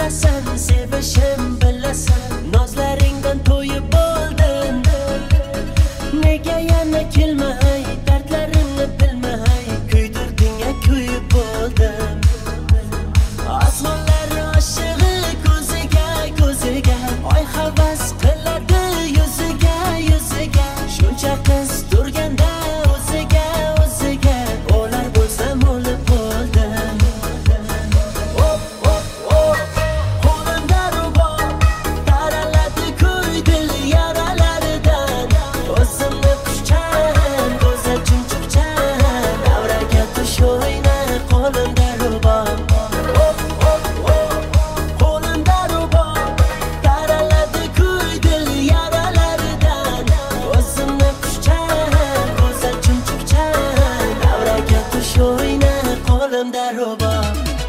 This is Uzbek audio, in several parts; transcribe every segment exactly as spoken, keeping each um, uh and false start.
bilasan, sevishim bilasan, nozlaringdan to'yib bo'ldim. Nega yana kelmay, dardlarimni bilmay, kuydirding-a kuyib bo'ldim. Osmonlar oshig'i ko'ziga, ko'ziga, oy havas qiladi yuziga, yuziga. Shuncha qiz turganda o'ziga, o'ziga, o'lar bo'lsam o'lib bo'ldim. Hop, hop, hop, qo'limda rubor, taraladi kuy dil yaralaridan. O'zimni xushchan, go'zal chumchuqchan, davraga tush o'yna, qo'limda rubor. Hop, hop, hop, qo'limda rubor, taraladi kuy dil yaralaridan. O'zimni xushchan, go'zal chumchuqchan, davraga tush o'yna, qo'limda rubor.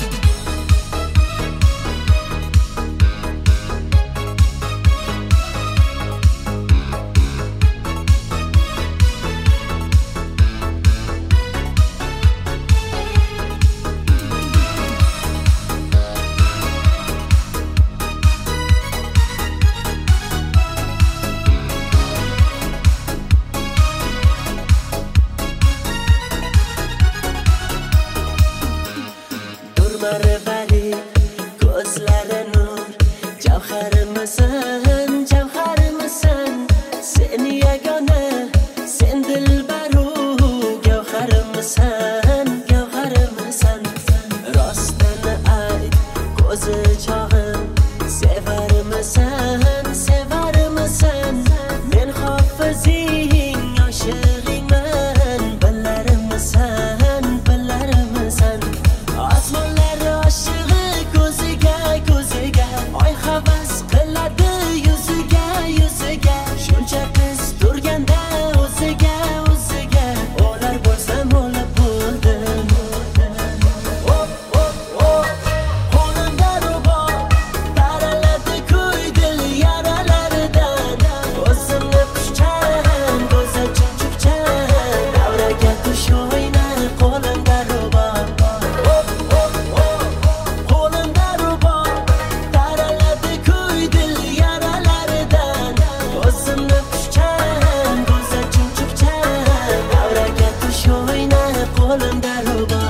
Marvali ko'zlari nur, javharimisan, javharimisan, sen yagona, sen dilbaru, gavharimisan, gavharimisan. Rostini ayt, ko'zi chog'im, sevarimisan, sevarimisan. Men hofizing, oshig'ingman, billarimisan, billarimisan. Osmonlar oshig'i ko'ziga, ko'ziga, oy havas qiladi yuziga, yuziga. Shuncha qiz turganda o'ziga, o'ziga, o'lar bo'lsam o'lib bo'ldim. Hop, hop, hop, qo'limda rubor, taraladi kuy dil yaralaridan. O'zimni xushchan, go'zal chumchuqchan, davraga tush o'yna, qo'limda rubor. Hop, hop, hop, qo'limda rubor, taraladi kuy dil yaralaridan. O'zimni xushchan, go'zal chumchuqchan, davraga tush o'yna, qo'limda rubor.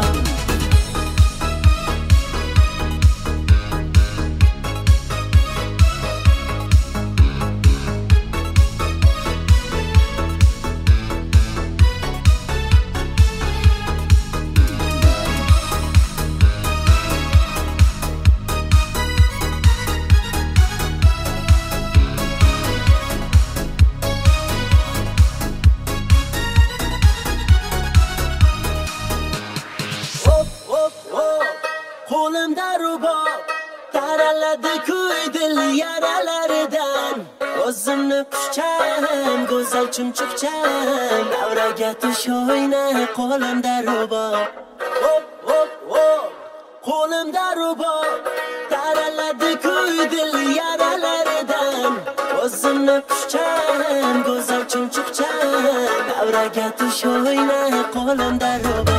Hop, hop, hop, qo'limda rubor, taraladi kuy dil yaralaridan. O'zimni xushchan, go'zal chumchuqchan, davraga tush o'yna, qo'limda rubor. Hop, hop, hop, qo'limda rubor, taraladi kuy dil yaralaridan. O'zimni xushchan, go'zal chumchuqchan, davraga tush o'yna, qo'limda rubor.